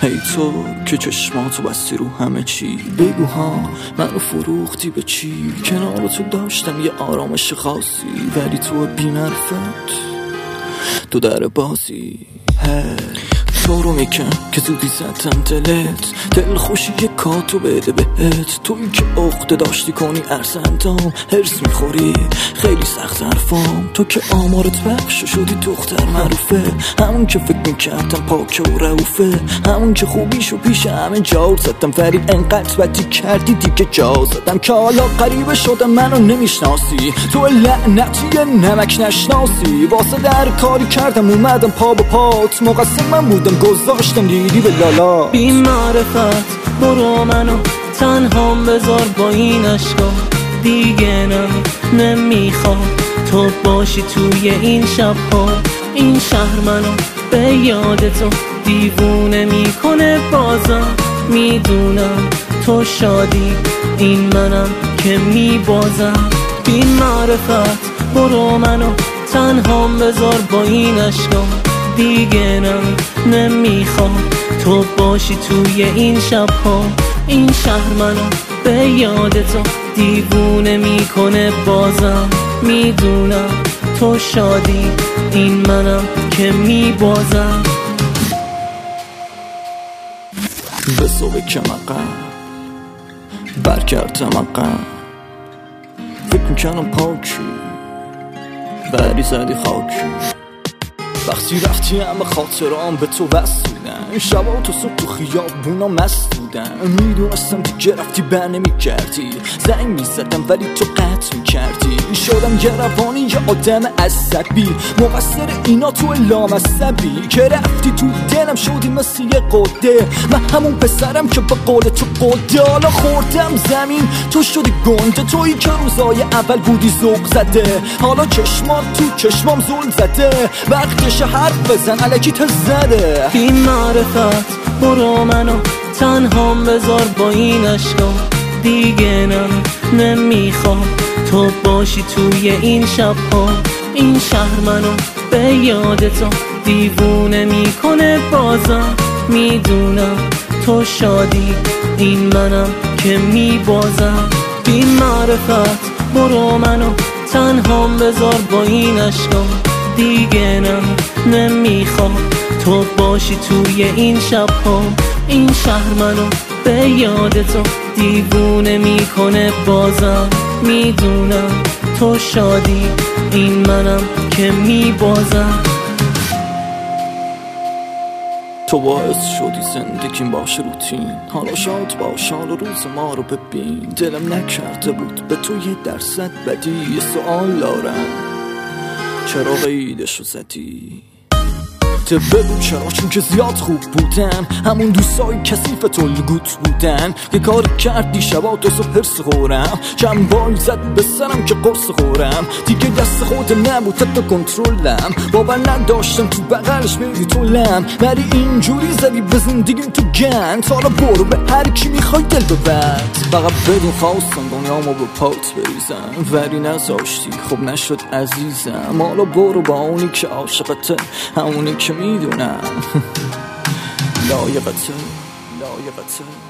هی تو که چشماتو بستی رو همه چی، بگو ها منو فروختی به چی؟ کنار تو داشتم یه آرامش خاصی، ولی تو بی‌معرفت تو در بازی. تو رو میکن که زودی زدم دلت، دل خوشی یه کاتو بده بهت. تویی که عقده داشتی کنی ارزندام، هرس میخوری خیلی سخت حرفام. تو که آمارت بخش شدی دختر معروفه، همون که فکر میکردم پاکه و رعوفه، همون که خوبیشو پیش همه جا زدم، ولی انقدر بدی کردی دیگه جا زدم که حالا غریبه شدم منو نمیشناسی. تو لعنتی نمک نشناسی، واسه در کاری کردم اومدم پا به پات، مقصر من بودم گذاشتم دیدی به لالا. بی معرفت برو منو تنهام بذار با این عشقا، دیگه نمیخوام تو باشی توی این شبها. این شهر منو به یاد تو دیوونه میکنه بازم، میدونم تو شادی این منم که میبازم. بی معرفت برو منو تنهام بذار با این عشقا، دیگه نمیخوام تو باشی توی این شبها. این شهر منو به یاد تو دیوونه میکنه بازم، میدونم تو شادی این منم که میبازم. به صبح که مقم برکردم مقم، فکر میکنم پاکی بری زدی خاکی. وقتی رفتی همه خاطرام به تو وصلودن، شبا تو صبح تو خیابونا مست بودن، میدونستم دیگه رفتی بر نمی‌کردی، زنگ میزدم ولی تو قطع می‌کردی. شدم یه روانی یه آدم عصبی، مقصر اینا تو لامصبی که رفتی تو دلم شدی مثل یه قده. من همون پسرم که به قول تو قده، حالا خوردم زمین تو شدی گنده. تویی که روزای اول بودی ذوق زده، حالا چشمات تو چشمام زل زده، وقتش حرف بزن الکی زده. بی معرفت برو منو تنهام بذار با این عشقا، دیگه نمیخوام تو باشی توی این شبها. این شهر منو به یاد تو دیوونه میکنه بازم، میدونم تو شادی این منم که میبازم. بی معرفت برو منو تنهام بذار با این عشقا، دیگه نمیخوام تو باشی توی این شبها. این شهر منو به یاد تو دیوونه میکنه بازم، میدونم تو شادی این منم که میبازم. تو باعث شدی زندگیم باشه روتین، حالا شاد باش حالا روز ما رو ببین. دلم نکرده بود به تو یه درصد بدی، یه سؤال دارم چرا قیدشو زدی؟ بگو چرا؟ چون که زیاد خوب بودن، همون دوستای کثیف تو لگوت بودن. یه کار کردی شبا دو صبح هرس خورم، چند بال زد به سرم که قرص خورم. دیگه دست خود نبود تا کنترلم، باور نداشتم تو بغلش میری طولم، ولی اینجوری زدی به زندگیم تو گند. حالا برو به هر کی میخوای دل ببند، فقط بدون خواستم دنیامو به پات بریزم، ولی نذاشتی خب نشد عزیزم. حالا برو با اونی که عاشقته، همونی که میدونم لایقته.